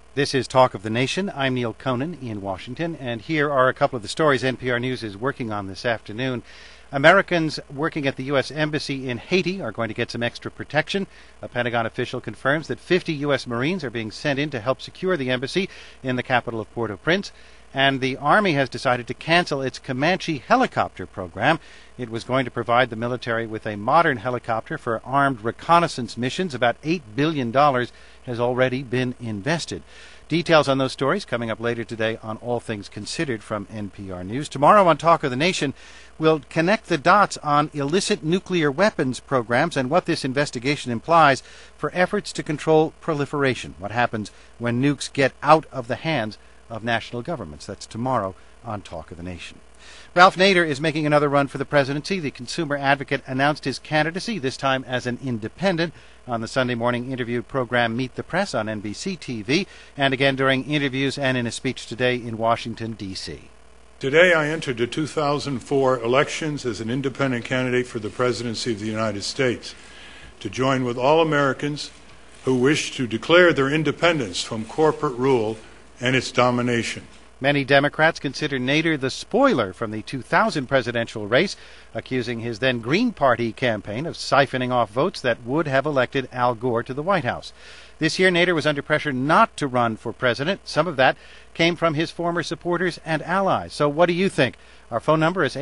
This is Talk of the Nation. I'm Neil Conan in Washington, and here are a couple of the stories NPR News is working on this afternoon. Americans working at the U.S. Embassy in Haiti are going to get some extra protection. A Pentagon official confirms that 50 U.S. Marines are being sent in to help secure the embassy in the capital of Port-au-Prince. And the Army has decided to cancel its Comanche helicopter program. It was going to provide the military with a modern helicopter for armed reconnaissance missions. About $8 billion has already been invested. Details on those stories coming up later today on All Things Considered from NPR News. Tomorrow on Talk of the Nation, we'll connect the dots on illicit nuclear weapons programs and what this investigation implies for efforts to control proliferation. What happens when nukes get out of the hands of national governments. That's tomorrow on Talk of the Nation. Ralph Nader is making another run for the presidency. The consumer advocate announced his candidacy, this time as an independent, on the Sunday morning interview program Meet the Press on NBC TV, and again during interviews and in a speech today in Washington, D.C. Today I entered the 2004 elections as an independent candidate for the presidency of the United States to join with all Americans who wish to declare their independence from corporate rule and its domination. Many Democrats consider Nader the spoiler from the 2000 presidential race, accusing his then Green Party campaign of siphoning off votes that would have elected Al Gore to the White House. This year, Nader was under pressure not to run for president. Some of that came from his former supporters and allies. So what do you think? Our phone number is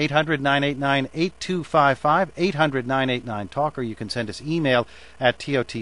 800-989-8255, 800-989-TALK, or you can send us email at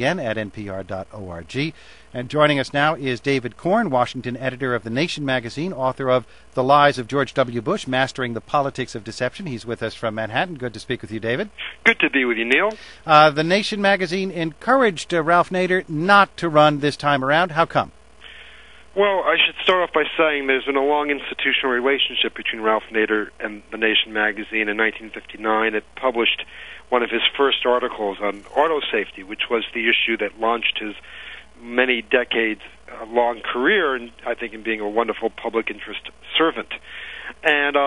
totn@npr.org. And joining us now is David Corn, Washington editor of The Nation magazine, author of The Lies of George W. Bush, Mastering the Politics of Deception. He's with us from Manhattan. Good to speak with you, David. Good to be with you, Neil. The Nation magazine encouraged Ralph Nader not to run this time around. How come? Well, I should start off by saying there's been a long institutional relationship between Ralph Nader and The Nation magazine. In 1959, it published one of his first articles on auto safety, which was the issue that launched his many decades-long career, and I think in being a wonderful public interest servant. And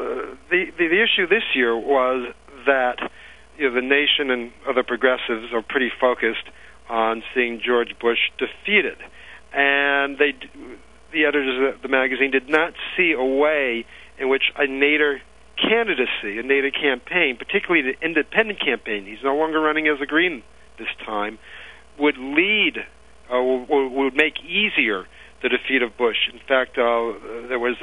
the issue this year was that The Nation and other progressives are pretty focused on seeing George Bush defeated. And the editors of the magazine did not see a way in which a Nader candidacy, a Nader campaign, particularly the independent campaign, he's no longer running as a Green this time, would lead, would make easier the defeat of Bush. In fact, there was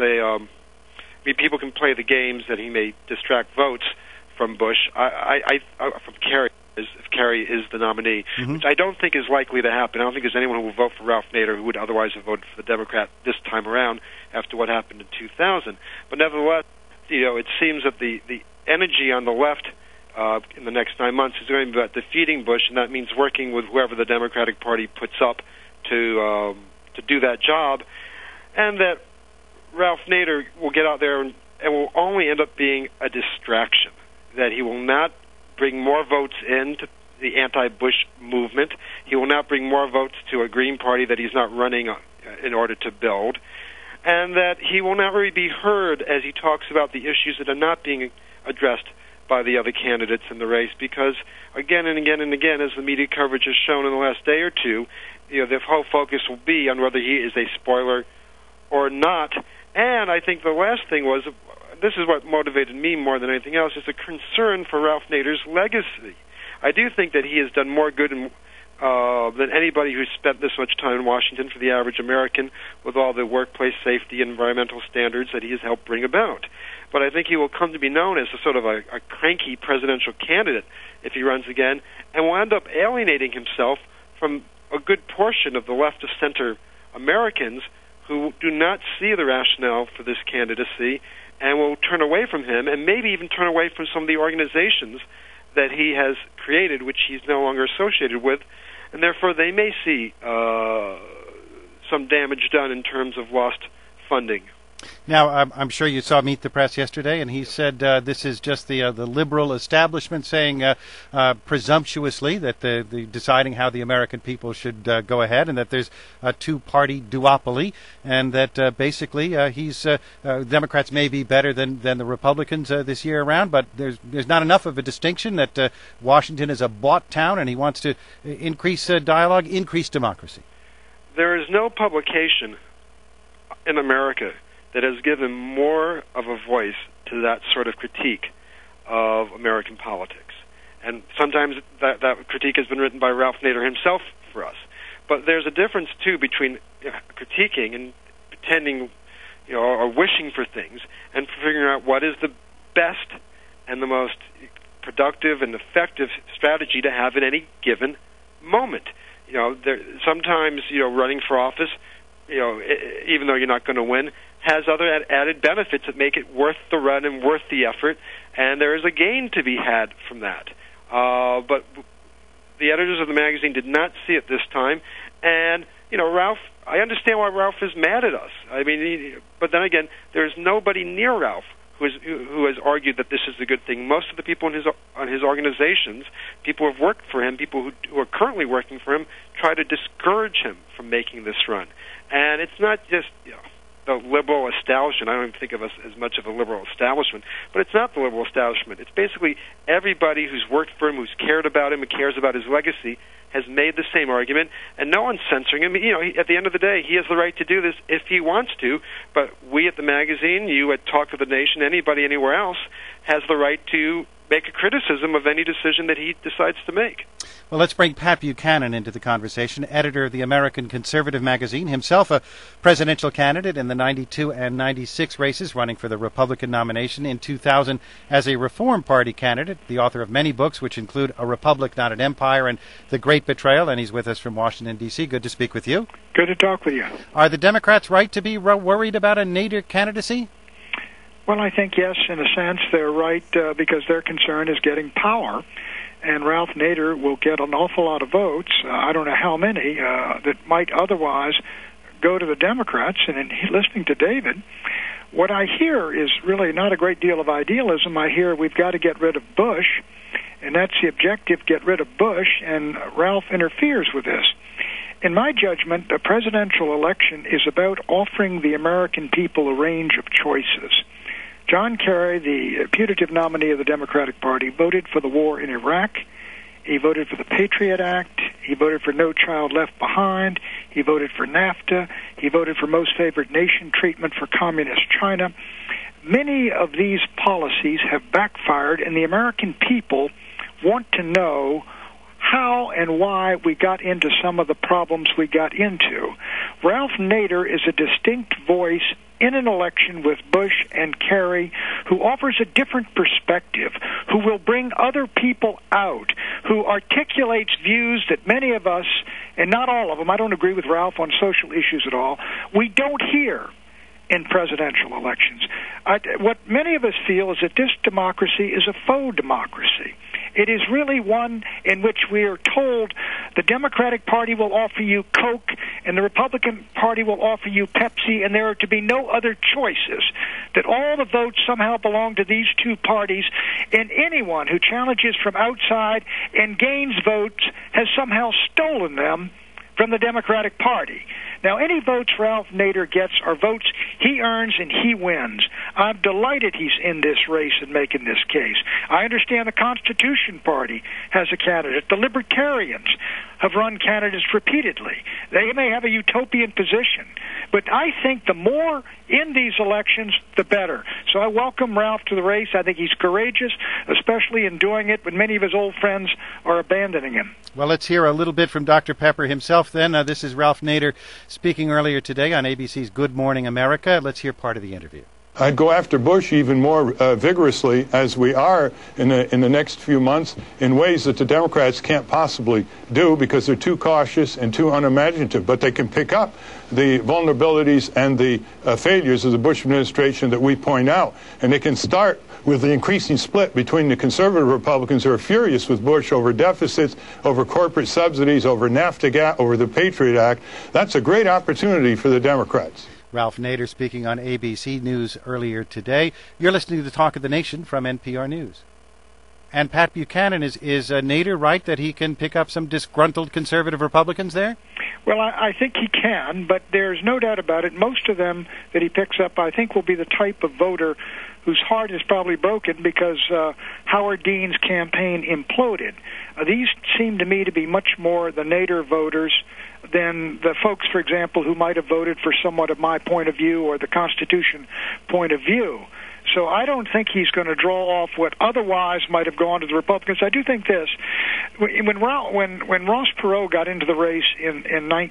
people can play the games that he may distract votes from Bush, from Kerry, if Kerry is the nominee, which I don't think is likely to happen. I don't think there's anyone who will vote for Ralph Nader who would otherwise have voted for the Democrat this time around after what happened in 2000. But nevertheless, it seems that the energy on the left in the next 9 months is going to be about defeating Bush, and that means working with whoever the Democratic Party puts up to do that job, and that Ralph Nader will get out there and will only end up being a distraction, that he will not bring more votes into the anti-Bush movement. He will not bring more votes to a Green Party that he's not running in order to build, and that he will not really be heard as he talks about the issues that are not being addressed by the other candidates in the race, because again and again and again, as the media coverage has shown in the last day or two, the whole focus will be on whether he is a spoiler or not. And I think the last thing was, this is what motivated me more than anything else, is a concern for Ralph Nader's legacy. I do think that he has done more good than anybody who's spent this much time in Washington for the average American with all the workplace safety and environmental standards that he has helped bring about. But I think he will come to be known as a sort of a cranky presidential candidate if he runs again, and will end up alienating himself from a good portion of the left-of-center Americans who do not see the rationale for this candidacy and will turn away from him, and maybe even turn away from some of the organizations that he has created, which he's no longer associated with, and therefore they may see some damage done in terms of lost funding. Now, I'm sure you saw Meet the Press yesterday, and he said this is just the liberal establishment saying presumptuously that the deciding how the American people should go ahead, and that there's a two-party duopoly, and that basically Democrats may be better than the Republicans this year around, but there's not enough of a distinction, that Washington is a bought town, and he wants to increase dialogue, increase democracy. there is no publication in America that has given more of a voice to that sort of critique of American politics. And sometimes that critique has been written by Ralph Nader himself for us. But there's a difference, too, between critiquing and pretending, or wishing for things, and figuring out what is the best and the most productive and effective strategy to have at any given moment. Sometimes, running for office, even though you're not going to win, has other added benefits that make it worth the run and worth the effort, and there is a gain to be had from that. But the editors of the magazine did not see it this time, and Ralph. I understand why Ralph is mad at us. I mean, but then again, there's nobody near Ralph who has argued that this is a good thing. Most of the people on his organizations, people who have worked for him, people who are currently working for him, try to discourage him from making this run. And it's not just the liberal establishment. I don't even think of us as much of a liberal establishment, but it's not the liberal establishment. It's basically everybody who's worked for him, who's cared about him, and cares about his legacy, has made the same argument, and no one's censoring him. At the end of the day, he has the right to do this if he wants to, but we at the magazine, you at Talk of the Nation, anybody anywhere else, has the right to make a criticism of any decision that he decides to make. Well, let's bring Pat Buchanan into the conversation, editor of the American Conservative magazine, himself a presidential candidate in the 92 and 96 races, running for the Republican nomination in 2000 as a Reform Party candidate, the author of many books, which include A Republic, Not an Empire, and The Great Betrayal, and he's with us from Washington, D.C. Good to speak with you. Good to talk with you. Are the Democrats right to be worried about a Nader candidacy? Well, I think, yes, in a sense, they're right because their concern is getting power. And Ralph Nader will get an awful lot of votes, I don't know how many, that might otherwise go to the Democrats. And in listening to David, what I hear is really not a great deal of idealism. I hear we've got to get rid of Bush, and that's the objective, get rid of Bush, and Ralph interferes with this. In my judgment, a presidential election is about offering the American people a range of choices. John Kerry, the putative nominee of the Democratic Party, voted for the war in Iraq. He voted for the Patriot Act. He voted for No Child Left Behind. He voted for NAFTA. He voted for Most Favored Nation treatment for Communist China. Many of these policies have backfired, and the American people want to know how and why we got into some of the problems we got into. Ralph Nader is a distinct voice in an election with Bush and Kerry, who offers a different perspective, who will bring other people out, who articulates views that many of us, and not all of them, I don't agree with Ralph on social issues at all, we don't hear in presidential elections. What many of us feel is that this democracy is a faux democracy. It is really one in which we are told the Democratic Party will offer you Coke and the Republican Party will offer you Pepsi, and there are to be no other choices, that all the votes somehow belong to these two parties, and anyone who challenges from outside and gains votes has somehow stolen them from the Democratic Party. Now, any votes Ralph Nader gets are votes he earns and he wins. I'm delighted he's in this race and making this case. I understand the Constitution Party has a candidate. The Libertarians have run candidates repeatedly. They may have a utopian position, but I think the more in these elections, the better. So I welcome Ralph to the race. I think he's courageous, especially in doing it when many of his old friends are abandoning him. Well, let's hear a little bit from Dr. Pepper himself then. This is Ralph Nader speaking earlier today on ABC's Good Morning America. Let's hear part of the interview. I'd go after Bush even more vigorously, as we are in the next few months, in ways that the Democrats can't possibly do because they're too cautious and too unimaginative. But they can pick up the vulnerabilities and the failures of the Bush administration that we point out. And they can start with the increasing split between the conservative Republicans who are furious with Bush over deficits, over corporate subsidies, over NAFTA, over the Patriot Act. That's a great opportunity for the Democrats. Ralph Nader speaking on ABC News earlier today. You're listening to the Talk of the Nation from NPR News. And Pat Buchanan, is Nader right that he can pick up some disgruntled conservative Republicans there? Well, I think he can, but there's no doubt about it. Most of them that he picks up, I think, will be the type of voter whose heart is probably broken because Howard Dean's campaign imploded. These seem to me to be much more the Nader voters than the folks, for example, who might have voted for somewhat of my point of view or the Constitution point of view. So I don't think he's going to draw off what otherwise might have gone to the Republicans. I do think this. When Ross Perot got into the race in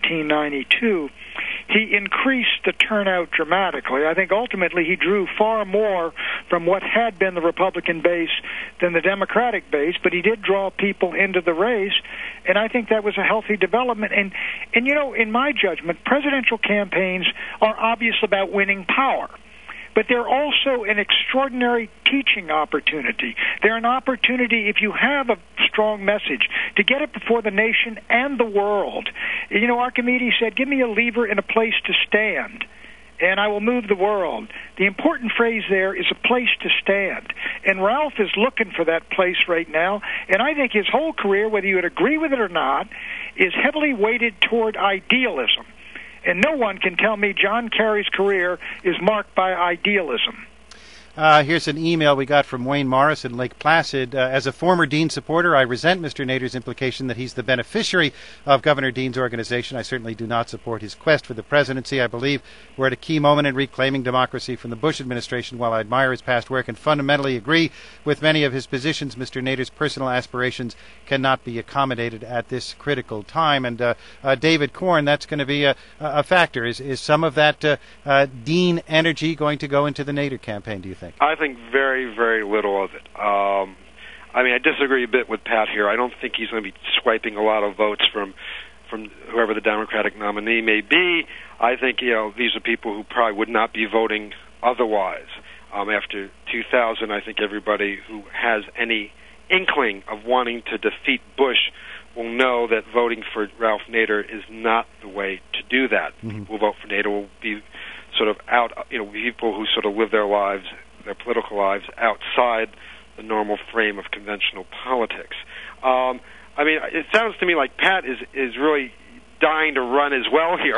1992, he increased the turnout dramatically. I think ultimately he drew far more from what had been the Republican base than the Democratic base, but he did draw people into the race, and I think that was a healthy development. And you know, in my judgment, presidential campaigns are obvious about winning power. But they're also an extraordinary teaching opportunity. They're an opportunity, if you have a strong message, to get it before the nation and the world. You know, Archimedes said, give me a lever and a place to stand, and I will move the world. The important phrase there is a place to stand. And Ralph is looking for that place right now, and I think his whole career, whether you would agree with it or not, is heavily weighted toward idealism. And no one can tell me John Kerry's career is marked by idealism. Here's an email we got from Wayne Morris in Lake Placid. As a former Dean supporter, I resent Mr. Nader's implication that he's the beneficiary of Governor Dean's organization. I certainly do not support his quest for the presidency. I believe we're at a key moment in reclaiming democracy from the Bush administration. While I admire his past work and fundamentally agree with many of his positions, Mr. Nader's personal aspirations cannot be accommodated at this critical time. And David Corn, that's going to be a factor. Is some of that Dean energy going to go into the Nader campaign, do you think? I think very, very little of it. I mean, I disagree a bit with Pat here. I don't think he's going to be swiping a lot of votes from whoever the Democratic nominee may be. I think, you know, these are people who probably would not be voting otherwise. After 2000, I think everybody who has any inkling of wanting to defeat Bush will know that voting for Ralph Nader is not the way to do that. Mm-hmm. People who vote for Nader will be sort of out, you know, people who sort of live their lives, their political lives, outside the normal frame of conventional politics. I mean, it sounds to me like Pat is really dying to run as well here,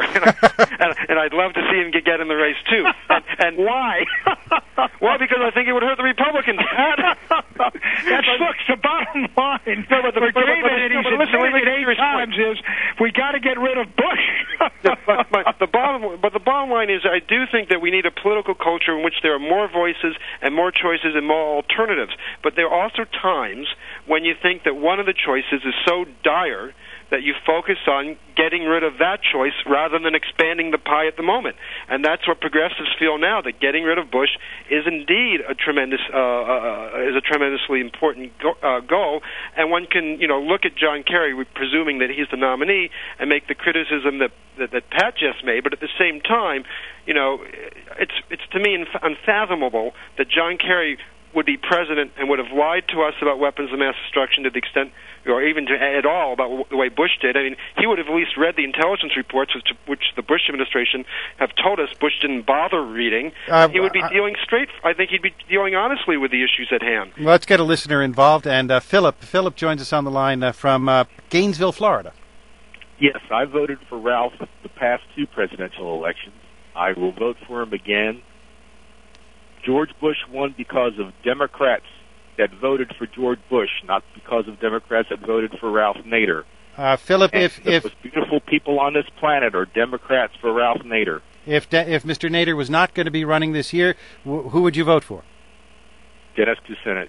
and I'd love to see him get in the race too. And why? Well, because I think it would hurt the Republicans. That's look, the bottom line. No, but for David, and he's admitted 8 times, is we got to get rid of Bush. but the bottom line is, I do think that we need a political culture in which there are more voices and more choices and more alternatives. But there are also times when you think that one of the choices is so dire that you focus on getting rid of that choice rather than expanding the pie at the moment. And that's what progressives feel now, that getting rid of Bush is indeed a tremendously important goal. And one can, you know, look at John Kerry, presuming that he's the nominee, and make the criticism that Pat just made. But at the same time, you know, it's to me unfathomable that John Kerry would be president and would have lied to us about weapons of mass destruction to the extent, or even at all, about the way Bush did. I mean, he would have at least read the intelligence reports, which the Bush administration have told us Bush didn't bother reading. He would be dealing straight. I think he'd be dealing honestly with the issues at hand. Well, let's get a listener involved. And Philip joins us on the line from Gainesville, Florida. Yes, I voted for Ralph the past 2 presidential elections. I will vote for him again. George Bush won because of Democrats that voted for George Bush, not because of Democrats that voted for Ralph Nader. Philip, if the most beautiful people on this planet are Democrats for Ralph Nader. If Mr. Nader was not going to be running this year, who would you vote for? Dennis Kucinich.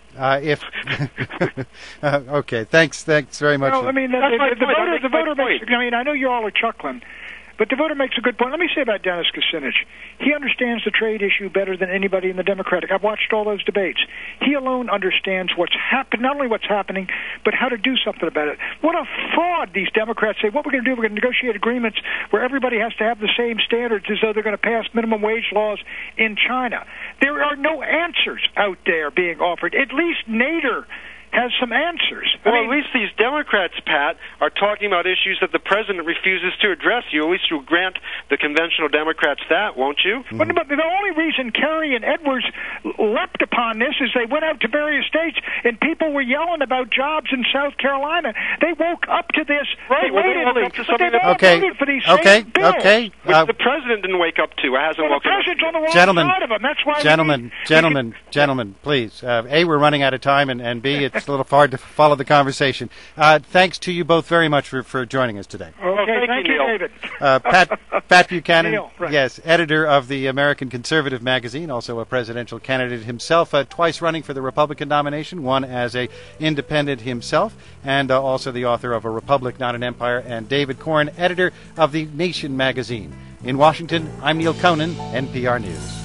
Okay, thanks very much. Well, I mean, the voter makes. I mean, I know you all are chuckling, but the voter makes a good point. Let me say about Dennis Kucinich. He understands the trade issue better than anybody in the Democratic. I've watched all those debates. He alone understands what's happened, not only what's happening, but how to do something about it. What a fraud these Democrats say. What we're going to do, we're going to negotiate agreements where everybody has to have the same standards as though they're going to pass minimum wage laws in China. There are no answers out there being offered. At least Nader has some answers. Well, at least these Democrats, Pat, are talking about issues that the president refuses to address. You at least will grant the conventional Democrats that, won't you? But the only reason Kerry and Edwards leapt upon this is they went out to various states and people were yelling about jobs in South Carolina. They woke up to this belatedly, but they've all voted for these same bills. Which the president didn't wake up to. It hasn't woken up to. The president's on the wrong side of them. That's why Gentlemen, please. A, we're running out of time, and B, it's a little hard to follow the conversation. Thanks to you both very much for joining us today. Okay, thank you, David. Pat Buchanan, Neil, right. yes, editor of the American Conservative magazine, also a presidential candidate himself, twice running for the Republican nomination, one as a independent himself, and also the author of A Republic, Not an Empire, and David Corn, editor of the Nation magazine. In Washington, I'm Neil Conan, NPR News.